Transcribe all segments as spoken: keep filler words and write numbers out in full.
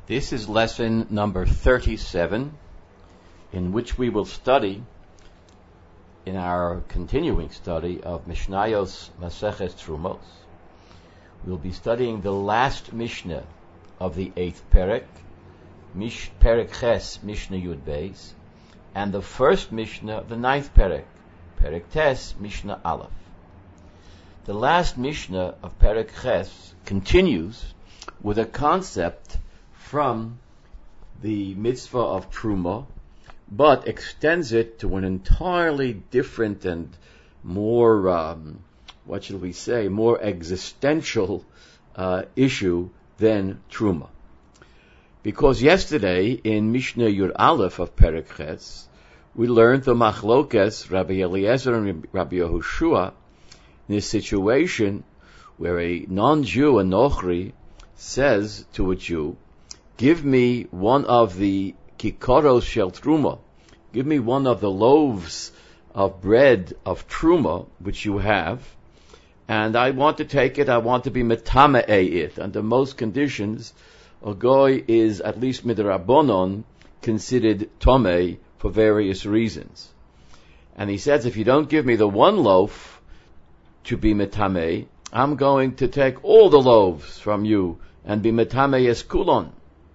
This is lesson number thirty-seven, in which we will study, in our continuing study of Mishnayos Maseches Trumos, we'll be studying the last Mishnah of the eighth Perek, Mish, Perek Ches, Mishnah Yud Beis, and the first Mishnah of the ninth Perek, Perek Tes, Mishnah Aleph. The last Mishnah of Perek Ches continues with a concept from the mitzvah of Truma, but extends it to an entirely different and more, um, what should we say, more existential uh, issue than Truma. Because yesterday, in Mishnah Yud Aleph of Perek Ches, we learned the Machlokes, Rabbi Eliezer and Rabbi Yehoshua, in a situation where a non-Jew, a Nochri, says to a Jew, give me one of the kikoros shel truma, give me one of the loaves of bread of truma, which you have, and I want to take it, I want to be metamei it. Under most conditions, a goy is, at least midrabanon, considered tomei for various reasons. And he says, if you don't give me the one loaf to be metamei, I'm going to take all the loaves from you and be metamei es kulon.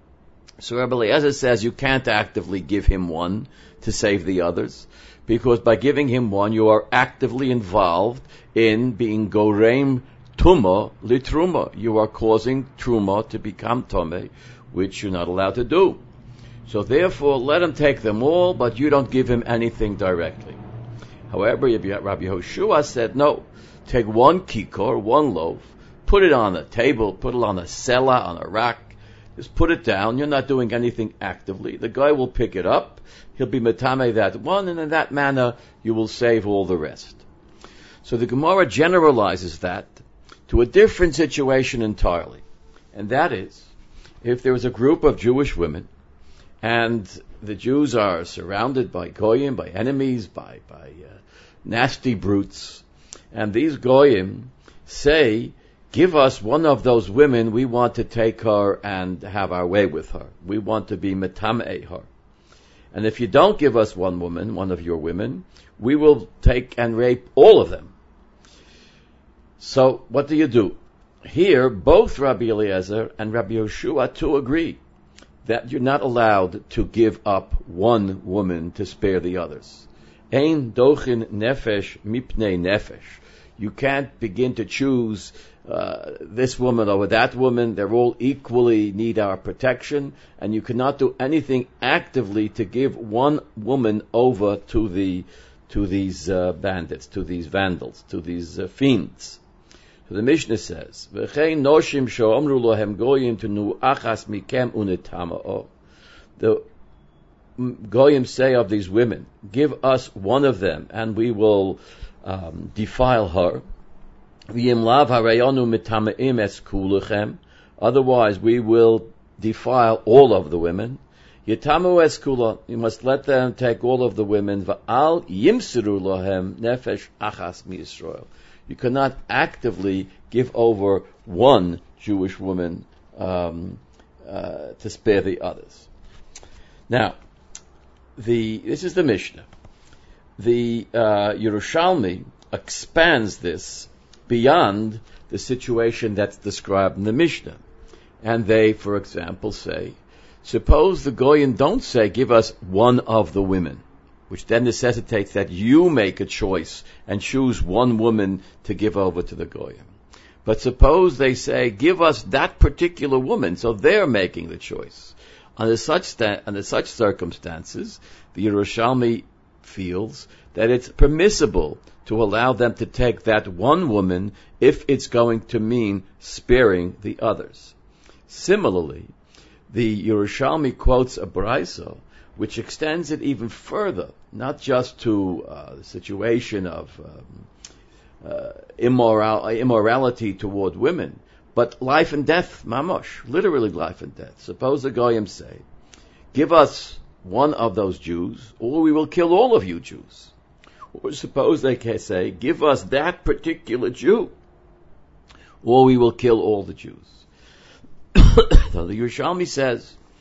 So Rabbi Eliezer says you can't actively give him one to save the others, because by giving him one, you are actively involved in being gorem tuma litruma. You are causing truma to become tome, which you're not allowed to do. So therefore, let him take them all, but you don't give him anything directly. However, Rabbi Yehoshua said, no, take one kikor, one loaf, put it on a table, put it on a sela, on a rack, just put it down. You're not doing anything actively. The guy will pick it up. He'll be metame that one, and in that manner, you will save all the rest. So the Gemara generalizes that to a different situation entirely. And that is, if there is a group of Jewish women, and the Jews are surrounded by goyim, by enemies, by, by uh, nasty brutes, and these goyim say, give us one of those women, we want to take her and have our way with her. We want to be metamei her. And if you don't give us one woman, one of your women, we will take and rape all of them. So what do you do? Here, both Rabbi Eliezer and Rabbi Yehoshua too agree that you're not allowed to give up one woman to spare the others. Ein dochin nefesh mipnei nefesh. You can't begin to choose uh, this woman over that woman. They're all equally need our protection, and you cannot do anything actively to give one woman over to the to these uh, bandits, to these vandals, to these uh, fiends. So the Mishnah says, "V'chein noshim she'omru lohem goyim tenu achas mikem unetama'o." The goyim say of these women, give us one of them, and we will Um, defile her. Otherwise, we will defile all of the women. You must let them take all of the women. You cannot actively give over one Jewish woman um, uh, to spare the others. Now, the this is the Mishnah. The uh, Yerushalmi expands this beyond the situation that's described in the Mishnah. And they, for example, say, suppose the Goyim don't say, give us one of the women, which then necessitates that you make a choice and choose one woman to give over to the Goyim. But suppose they say, give us that particular woman, so they're making the choice. Under such, sta- under such circumstances, the Yerushalmi feels that it's permissible to allow them to take that one woman if it's going to mean sparing the others. Similarly, the Yerushalmi quotes a Braisa which extends it even further, not just to uh, the situation of um, uh, immoral, immorality toward women, but life and death, mamash, literally life and death. Suppose the Goyim say, give us one of those Jews, or we will kill all of you Jews. Or suppose they can say, give us that particular Jew, or we will kill all the Jews. So the Yerushalmi says,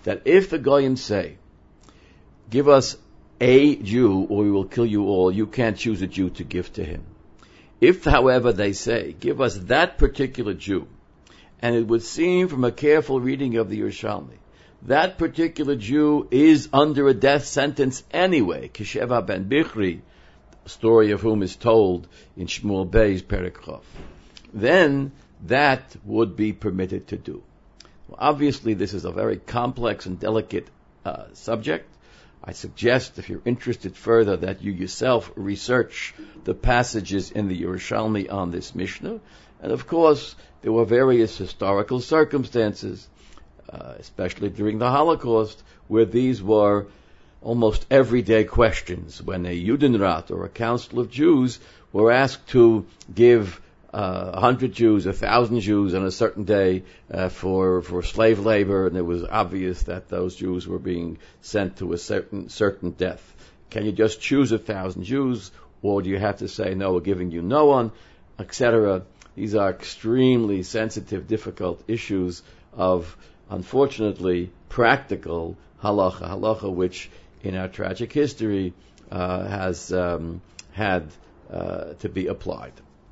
that if the Goyim say, give us a Jew or we will kill you all, you can't choose a Jew to give to him. If, however, they say, give us that particular Jew, and it would seem from a careful reading of the Yerushalmi, that particular Jew is under a death sentence anyway, Kisheva ben Bichri, story of whom is told in Shmuel Bey's Perek Chof, then that would be permitted to do. Well, obviously, this is a very complex and delicate uh, subject. I suggest, if you're interested further, that you yourself research the passages in the Yerushalmi on this Mishnah. And of course, there were various historical circumstances, uh, especially during the Holocaust, where these were almost everyday questions, when a Judenrat, or a council of Jews, were asked to give uh, a hundred Jews, a thousand Jews on a certain day uh, for for slave labor, and it was obvious that those Jews were being sent to a certain certain death. Can you just choose a thousand Jews, or do you have to say, no, we're giving you no one, et cetera? These are extremely sensitive, difficult issues of, unfortunately, practical halacha, halacha which in our tragic history uh, has um, had uh, to be applied.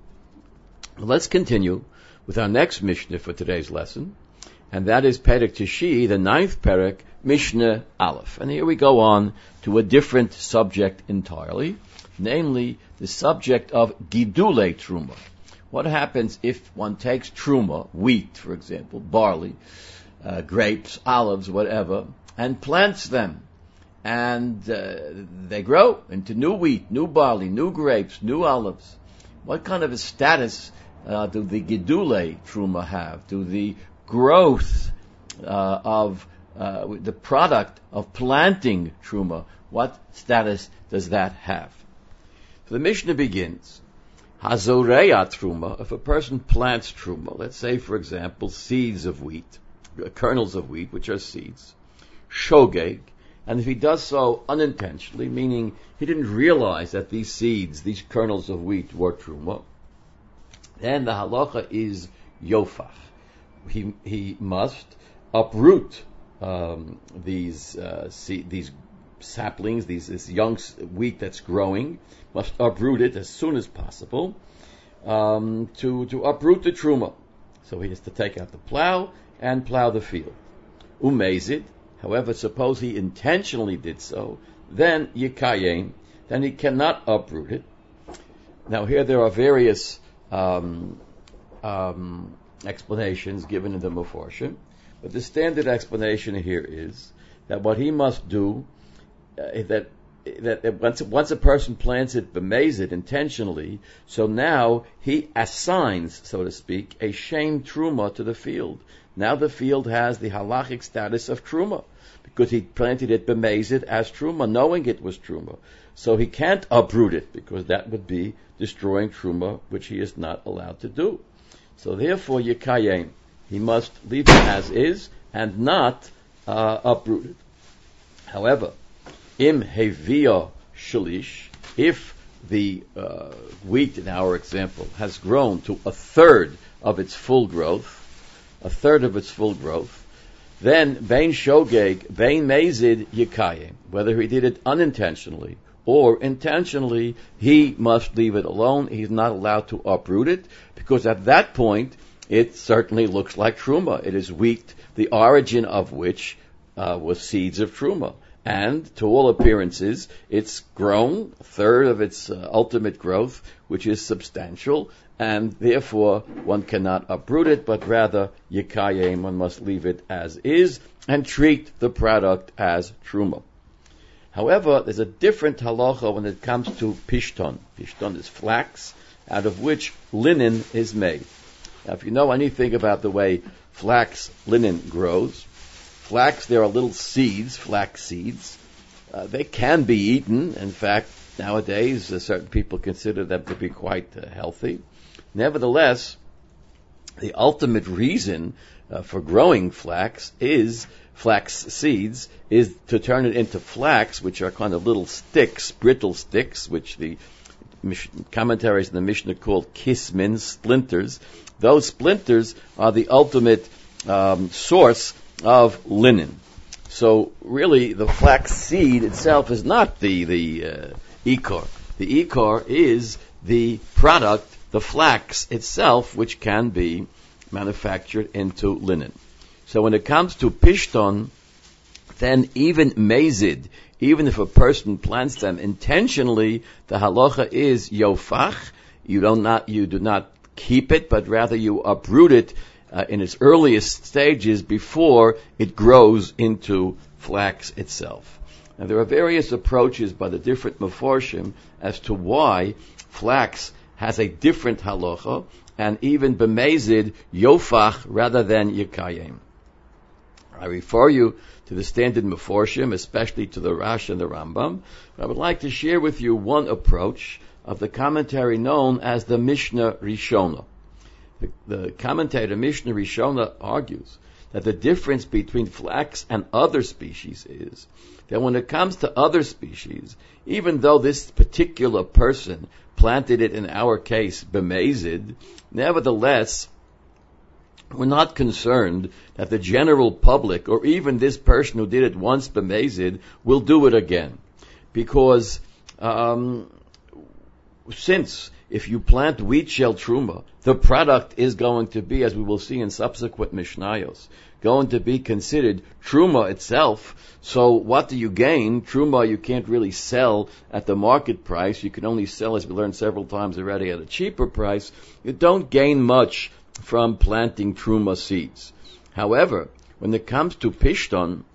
Let's continue with our next Mishnah for today's lesson, and that is Perek Tishi, the ninth Perek, Mishnah Aleph. And here we go on to a different subject entirely, namely the subject of Gidulei Truma. What happens if one takes Truma, wheat, for example, barley, uh, grapes, olives, whatever, and plants them, and uh, they grow into new wheat, new barley, new grapes, new olives? What kind of a status uh, do the Gidulei Truma have? Do the growth uh, of uh, the product of planting Truma, what status does that have? So the Mishnah begins, Hazoreya Truma, if a person plants Truma, let's say, for example, seeds of wheat, kernels of wheat, which are seeds, Shogeg, and if he does so unintentionally, meaning he didn't realize that these seeds, these kernels of wheat were Truma, then the halacha is Yofach. He, he must uproot um, these uh, seed, these saplings, these this young wheat that's growing, must uproot it as soon as possible um, to to uproot the truma. So he has to take out the plow and plow the field. Umezid, however, suppose he intentionally did so, then yikayim, then he cannot uproot it. Now here there are various um, um, explanations given in the Meforshim, but the standard explanation here is that what he must do, uh, that that once once a person plants it, bemazed intentionally, so now he assigns, so to speak, a shem truma to the field. Now the field has the halachic status of truma because he planted it bemazed as truma, knowing it was truma. So he can't uproot it because that would be destroying truma, which he is not allowed to do. So therefore, yikayim, he must leave it as is and not uh, uproot it. However, im hevia shalish, if the uh, wheat in our example has grown to a third of its full growth, a third of its full growth, then bein shogeg, bein mezid yikayim, whether he did it unintentionally or intentionally, he must leave it alone. He's not allowed to uproot it, because at that point, it certainly looks like truma. It is wheat, the origin of which uh, was seeds of truma. And to all appearances, it's grown, a third of its uh, ultimate growth, which is substantial, and therefore one cannot uproot it, but rather yikayim, one must leave it as is and treat the product as truma. However, there's a different halacha when it comes to pishton. Pishton is flax, out of which linen is made. Now, if you know anything about the way flax linen grows, flax, there are little seeds, flax seeds. Uh, they can be eaten. In fact, nowadays, uh, certain people consider them to be quite uh, healthy. Nevertheless, the ultimate reason uh, for growing flax is flax seeds is to turn it into flax, which are kind of little sticks, brittle sticks, which the commentaries in the Mishnah called kismin, splinters. Those splinters are the ultimate um, source of linen. So really, the flax seed itself is not the the uh, ikar. The ikar is the product, the flax itself, which can be manufactured into linen. So when it comes to pishton, then even mazid, even if a person plants them intentionally, the halacha is yofach. You don't not you do not keep it, but rather you uproot it uh, in its earliest stages before it grows into flax itself. Now there are various approaches by the different meforshim as to why flax has a different halacha, and even b'mezid yofach rather than yikayim. I refer you to the standard meforshim, especially to the Rash and the Rambam. But I would like to share with you one approach of the commentary known as the Mishnah Rishona. The, the commentator Mishnah Rishona argues that the difference between flax and other species is that when it comes to other species, even though this particular person planted it, in our case, b'mezid, nevertheless, we're not concerned that the general public, or even this person who did it once b'mezid, will do it again. Because um, since if you plant wheat shell truma, the product is going to be, as we will see in subsequent Mishnayos, going to be considered truma itself. So what do you gain? Truma you can't really sell at the market price. You can only sell, as we learned several times already, at a cheaper price. You don't gain much from planting truma seeds. However, when it comes to pishton,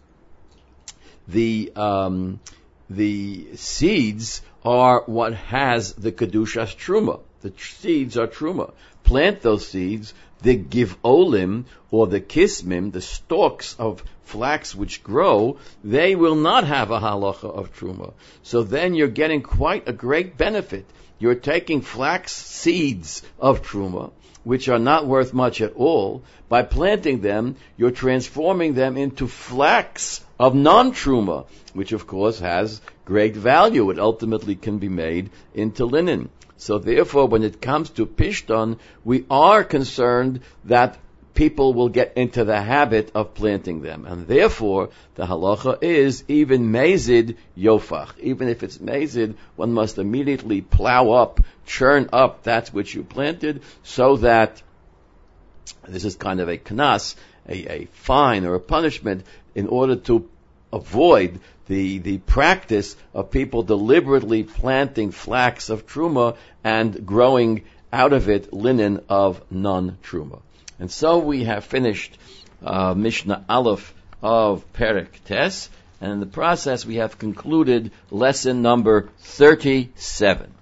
the um, the seeds are what has the kedushas truma. The tr- seeds are truma. Plant those seeds. The givolim, or the kismim, the stalks of flax which grow, they will not have a halacha of truma. So then you're getting quite a great benefit. You're taking flax seeds of truma, which are not worth much at all. By planting them, you're transforming them into flax of non-truma, which of course has great value. It ultimately can be made into linen. So therefore, when it comes to pishton, we are concerned that people will get into the habit of planting them. And therefore, the halacha is even mazid yofach. Even if it's mazid, one must immediately plow up, churn up that which you planted, so that this is kind of a knas, a, a fine or a punishment, in order to avoid the the practice of people deliberately planting flax of truma and growing out of it linen of non-truma. And so we have finished uh, Mishnah Aleph of Perek Tes, and in the process we have concluded lesson number thirty-seven.